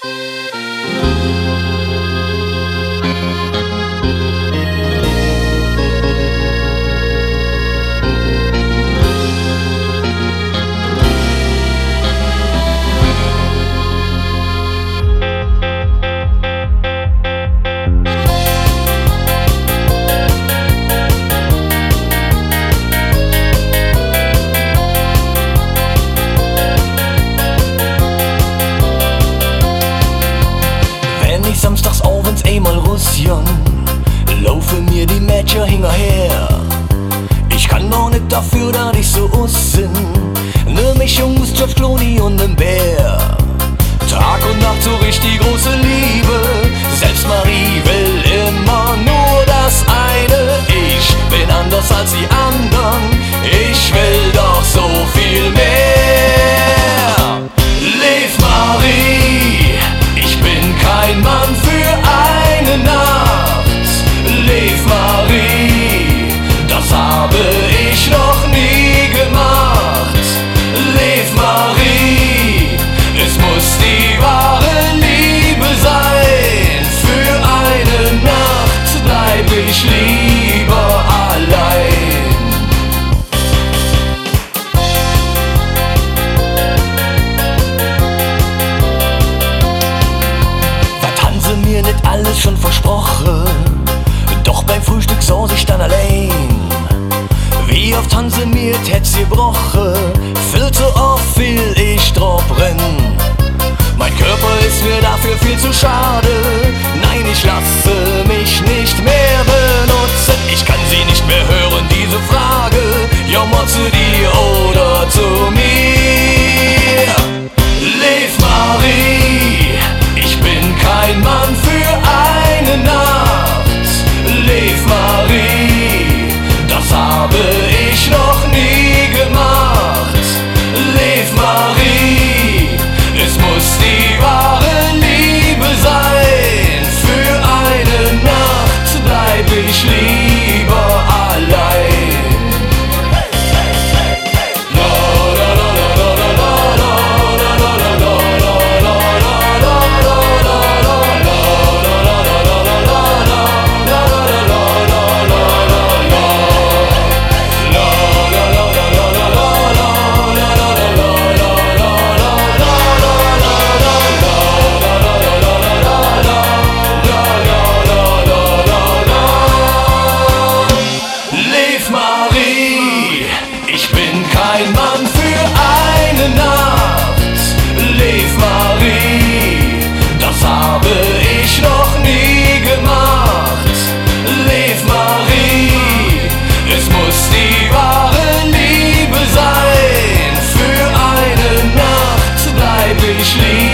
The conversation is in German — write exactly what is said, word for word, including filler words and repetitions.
Samstagsabends einmal Russland, laufen mir die Mädchen hinterher. Ich kann doch nicht dafür, dass ich so aussinn, ne Mischung aus George Clooney und nem Bär. Tag und Nacht so richtig große Liebe, selbst Marie will immer nur das eine. Ich bin anders als die anderen, ich will doch so viel mehr. Lev Marie, ich bin kein Mann für eine Nacht. Lev Marie, das habe ich noch nie gemacht. Lev Marie, es muss die wahre Liebe sein. Für eine Nacht bleib ich lieber allein. Mir nicht alles schon versprochen, doch beim Frühstück saß ich dann allein. Wie oft haben sie mir das Herz gebrochen, viel zu oft will ich drauf brennen. Mein Körper ist mir dafür viel zu schade, nein, ich lasse mich nicht mehr benutzen. Ich kann sie nicht mehr hören, diese Frage, ja, mal zu dir oder zu mir. Lev Marie, ich bin kein Mann für eine Nacht. Lev Marie, das habe ich noch nie gemacht. Lev Marie, es muss die wahre Liebe sein. Für eine Nacht bleib ich lieber allein. Ich bin kein Mann für eine Nacht. Lev Marie, das habe ich noch nie gemacht. Lev Marie, es muss die wahre Liebe sein. Für eine Nacht bleib ich lieb.